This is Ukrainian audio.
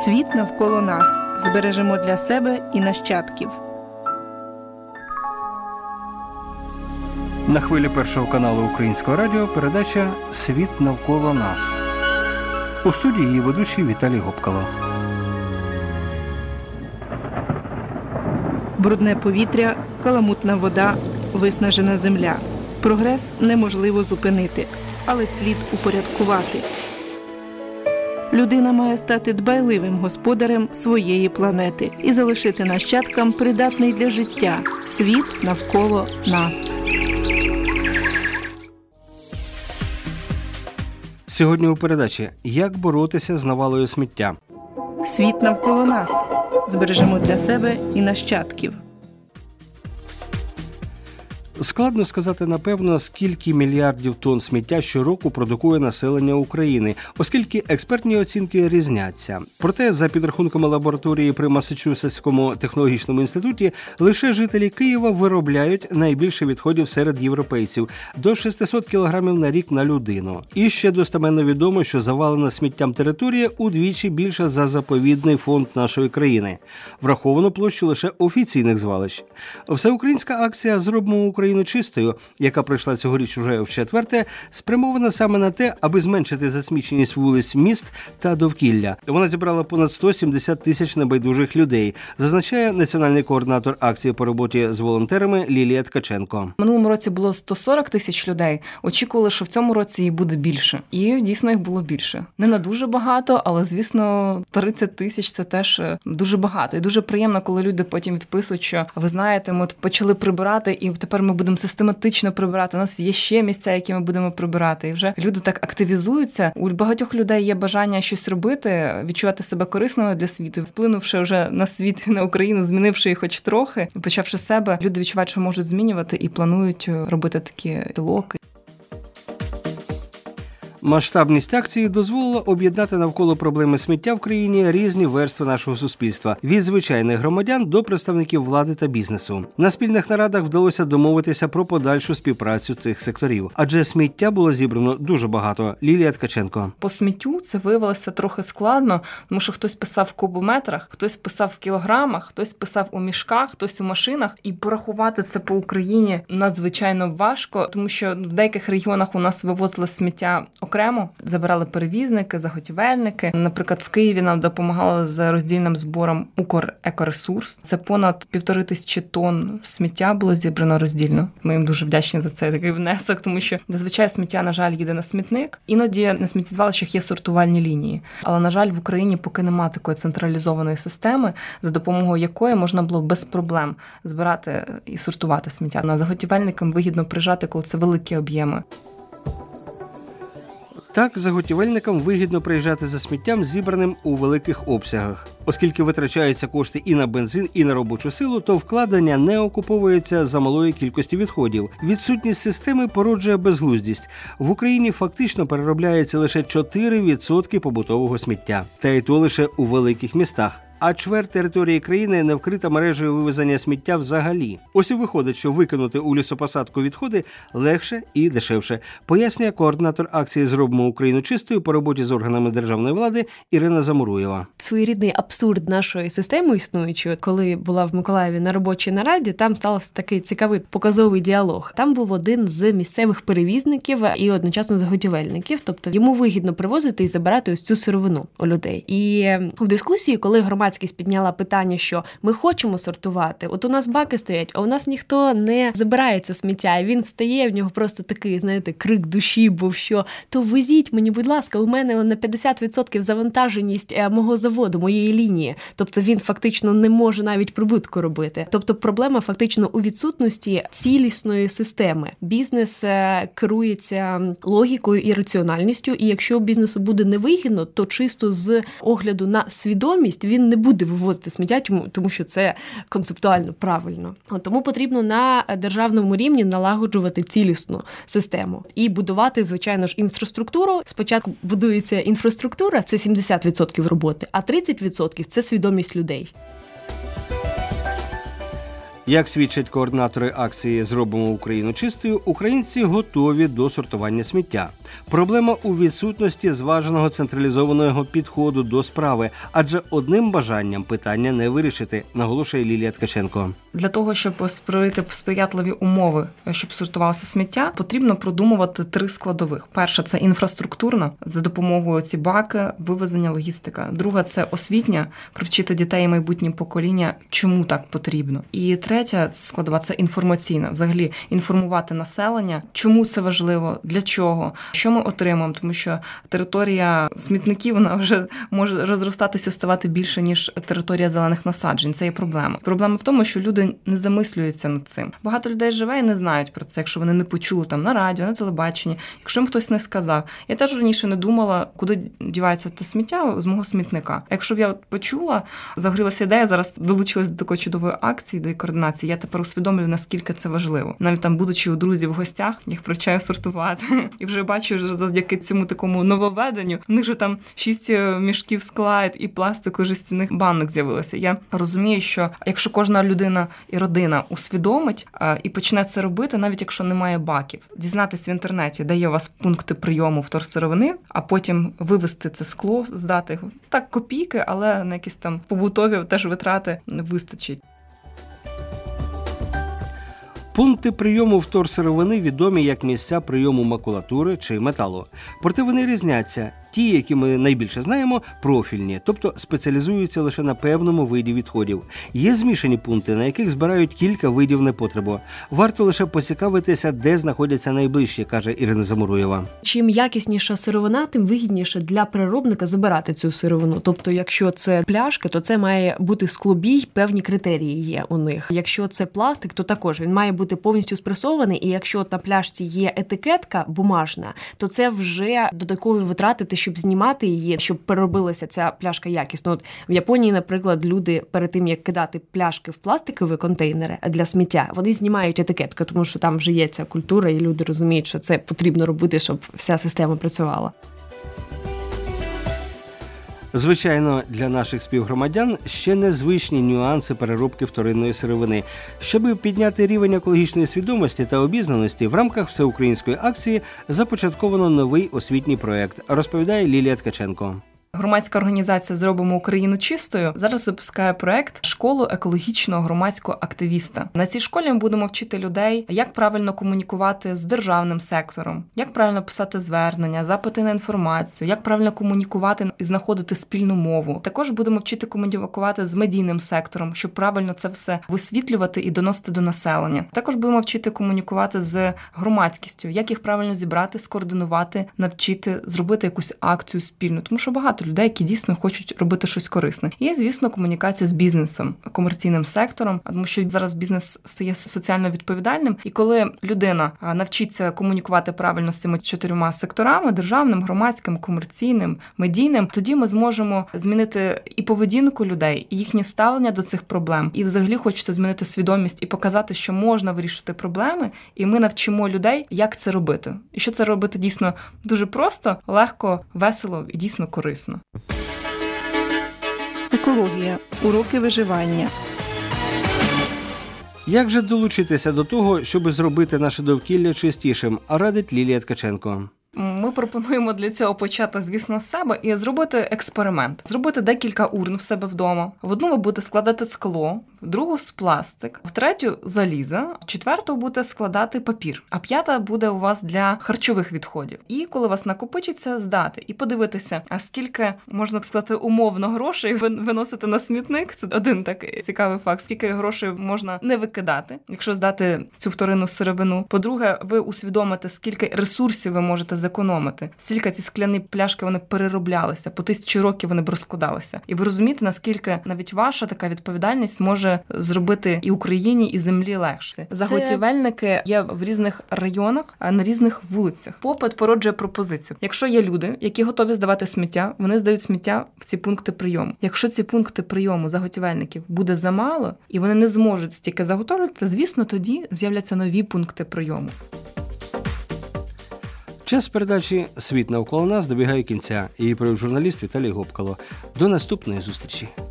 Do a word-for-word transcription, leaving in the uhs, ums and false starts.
Світ навколо нас. Збережемо для себе і нащадків. На хвилі Першого каналу Українського радіо передача «Світ навколо нас». У студії її ведучий Віталій Гопкало. Брудне повітря, каламутна вода, виснажена земля. Прогрес неможливо зупинити, але слід упорядкувати. Людина має стати дбайливим господарем своєї планети і залишити нащадкам придатний для життя світ навколо нас. Сьогодні у передачі «Як боротися з навалою сміття». Світ навколо нас. Збережемо для себе і нащадків. Складно сказати, напевно, скільки мільярдів тонн сміття щороку продукує населення України, оскільки експертні оцінки різняться. Проте, за підрахунками лабораторії при Масачусетському технологічному інституті, лише жителі Києва виробляють найбільше відходів серед європейців – до шістсот кілограмів на рік на людину. І ще достеменно відомо, що завалена сміттям територія удвічі більша за заповідний фонд нашої країни. Враховано площу лише офіційних звалищ. Всеукраїнська акція «Зробимо Україну Україну чистою», яка пройшла цьогоріч уже вчетверте, спрямована саме на те, аби зменшити засміченість вулиць міст та довкілля. Вона зібрала понад сто сімдесят тисяч небайдужих людей, зазначає національний координатор акції по роботі з волонтерами Лілія Ткаченко. В минулому році було сто сорок тисяч людей, очікували, що в цьому році їх буде більше. І дійсно їх було більше. Не на дуже багато, але, звісно, тридцять тисяч – це теж дуже багато. І дуже приємно, коли люди потім відписують, що, ви знаєте, ми от почали прибирати, і тепер ми будемо систематично прибирати. У нас є ще місця, які ми будемо прибирати. І вже люди так активізуються. У багатьох людей є бажання щось робити, відчувати себе корисними для світу. Вплинувши вже на світ і на Україну, змінивши їх хоч трохи, почавши з себе, люди відчувають, що можуть змінювати і планують робити такі ділок. Масштабність акції дозволила об'єднати навколо проблеми сміття в країні різні верстви нашого суспільства – від звичайних громадян до представників влади та бізнесу. На спільних нарадах вдалося домовитися про подальшу співпрацю цих секторів. Адже сміття було зібрано дуже багато. Лілія Ткаченко. По сміттю це виявилося трохи складно, тому що хтось писав в кубометрах, хтось писав в кілограмах, хтось писав у мішках, хтось у машинах. І порахувати це по Україні надзвичайно важко, тому що в деяких регіонах у нас вивозили сміття окремо, забирали перевізники, заготівельники. Наприклад, в Києві нам допомагали з роздільним збором Укрекоресурс. Це понад півтори тисячі тонн сміття було зібрано роздільно. Ми їм дуже вдячні за цей такий внесок, тому що зазвичай сміття, на жаль, їде на смітник. Іноді на сміттєзвалищах є сортувальні лінії. Але, на жаль, в Україні поки немає такої централізованої системи, за допомогою якої можна було без проблем збирати і сортувати сміття. На заготівельникам вигідно приїжджати, коли це великі об'єми. Так, заготівельникам вигідно приїжджати за сміттям, зібраним у великих обсягах. Оскільки витрачаються кошти і на бензин, і на робочу силу, то вкладення не окуповується за малої кількості відходів. Відсутність системи породжує безглуздість. В Україні фактично переробляється лише чотири відсотки побутового сміття. Та й то лише у великих містах. А чверть території країни не вкрита мережею вивезення сміття взагалі. Ось і виходить, що викинути у лісопосадку відходи легше і дешевше, пояснює координатор акції «Зробимо Україну чистою» по роботі з органами державної влади Ірина Замуруєва. Своєрідний абсурд нашої системи існуючої, коли була в Миколаєві на робочій нараді, там стався такий цікавий показовий діалог. Там був один з місцевих перевізників і одночасно заготівельників, тобто йому вигідно привозити і забирати ось цю сировину у людей. І в дискусії, коли громадськість підняла питання, що ми хочемо сортувати, от у нас баки стоять, а у нас ніхто не забирає це сміття, і він встає, в нього просто такий, знаєте, крик душі був, що то везіть мені, будь ласка, у мене на п'ятдесят відсотків завантаженість мого заводу, моєї лінії. Тобто він фактично не може навіть прибутку робити. Тобто проблема фактично у відсутності цілісної системи. Бізнес керується логікою і раціональністю, і якщо бізнесу буде невигідно, то чисто з огляду на свідомість він не буде вивозити сміття, тому що це концептуально правильно. Тому потрібно на державному рівні налагоджувати цілісну систему і будувати, звичайно ж, інфраструктуру. Спочатку будується інфраструктура, це сімдесят відсотків роботи, а тридцять відсотків – це свідомість людей. Як свідчать координатори акції «Зробимо Україну чистою», українці готові до сортування сміття. Проблема у відсутності зваженого централізованого підходу до справи, адже одним бажанням питання не вирішити, наголошує Лілія Ткаченко. Для того, щоб створити сприятливі умови, щоб сортувалося сміття, потрібно продумувати три складових. Перша – це інфраструктурна, за допомогою ці баки, вивезення, логістика. Друга – це освітня, привчити дітей і майбутнє покоління, чому так потрібно. І третя складова – це інформаційна. Взагалі, інформувати населення, чому це важливо, для чого, що ми отримаємо, тому що територія смітників, вона вже може розростатися, ставати більше, ніж територія зелених насаджень. Це є проблема. Проблема в тому, що люди не замислюються над цим. Багато людей живе і не знають про це, якщо вони не почули там на радіо, на телебаченні, якщо їм хтось не сказав. Я теж раніше не думала, куди дівається те сміття з мого смітника. А якщо б я почула, загорілася ідея, зараз долучилась до такої чудової акції, до координації, я тепер усвідомлюю, наскільки це важливо. Навіть там, будучи у друзів в гостях, їх привчаю сортувати. І вже бачу, що завдяки цьому такому нововведенню, в них же там шість мішків скла і пластику, жестяних банок з'явилося. Я розумію, що якщо кожна людина і родина усвідомить а, і почне це робити, навіть якщо немає баків, дізнатись в інтернеті, де є у вас пункти прийому вторсировини, а потім вивезти це скло, здати його. Так, копійки, але на якісь там побутові теж витрати вистачить. Пункти прийому вторсировини відомі як місця прийому макулатури чи металу. Проте вони різняться. Ті, які ми найбільше знаємо, профільні, тобто спеціалізуються лише на певному виді відходів. Є змішані пункти, на яких збирають кілька видів непотребу. Варто лише поцікавитися, де знаходяться найближчі, каже Ірина Замуруєва. Чим якісніша сировина, тим вигідніше для переробника забирати цю сировину. Тобто, якщо це пляшки, то це має бути склобій, певні критерії є у них. Якщо це пластик, то також він має бути повністю спресований, і якщо на пляшці є етикетка бумажна, то це вже додаткові витрати, щоб знімати її, щоб переробилася ця пляшка якісно. От в Японії, наприклад, люди перед тим, як кидати пляшки в пластикові контейнери для сміття, вони знімають етикетку, тому що там вже є ця культура, і люди розуміють, що це потрібно робити, щоб вся система працювала. Звичайно, для наших співгромадян ще незвичні нюанси переробки вторинної сировини. Щоб підняти рівень екологічної свідомості та обізнаності, в рамках всеукраїнської акції започатковано новий освітній проєкт, розповідає Лілія Ткаченко. Громадська організація «Зробимо Україну чистою» зараз запускає проект «Школу екологічного громадського активіста». На цій школі ми будемо вчити людей, як правильно комунікувати з державним сектором, як правильно писати звернення, запити на інформацію, як правильно комунікувати і знаходити спільну мову. Також будемо вчити комунікувати з медійним сектором, щоб правильно це все висвітлювати і доносити до населення. Також будемо вчити комунікувати з громадськістю, як їх правильно зібрати, скоординувати, навчити, зробити якусь акцію спільну, тому що багато людей, які дійсно хочуть робити щось корисне. Є, звісно, комунікація з бізнесом, комерційним сектором, тому що зараз бізнес стає соціально відповідальним, і коли людина навчиться комунікувати правильно з цими чотирма секторами – державним, громадським, комерційним, медійним, тоді ми зможемо змінити і поведінку людей, і їхнє ставлення до цих проблем. І взагалі хочеться змінити свідомість і показати, що можна вирішити проблеми, і ми навчимо людей, як це робити. І що це робити дійсно дуже просто, легко, весело і дійсно корисно. Екологія. Уроки виживання. Як же долучитися до того, щоб зробити наше довкілля чистішим, радить Лілія Ткаченко. Ми пропонуємо для цього почати, звісно, з себе і зробити експеримент. Зробити декілька урн в себе вдома. В одну ви будете складати скло, в другу з пластик, в третю залізо, в четверту будете складати папір, а п'ята буде у вас для харчових відходів. І коли у вас накопичиться, здати і подивитися, а скільки, можна сказати, умовно грошей ви виносите на смітник. Це один такий цікавий факт. Скільки грошей можна не викидати, якщо здати цю вторинну сировину. По-друге, ви усвідомите, скільки ресурсів ви можете зекономити. Скільки ці скляні пляшки вони перероблялися, по тисячі років вони б розкладалися. І ви розумієте, наскільки навіть ваша така відповідальність може зробити і Україні, і землі легше. Заготівельники є в різних районах, на різних вулицях. Попит породжує пропозицію. Якщо є люди, які готові здавати сміття, вони здають сміття в ці пункти прийому. Якщо ці пункти прийому заготівельників буде замало, і вони не зможуть стільки заготовлювати, звісно, тоді з'являться нові пункти прийому. Час передачі «Світ навколо нас» добігає кінця. Її провів журналіст Віталій Гопкало. До наступної зустрічі.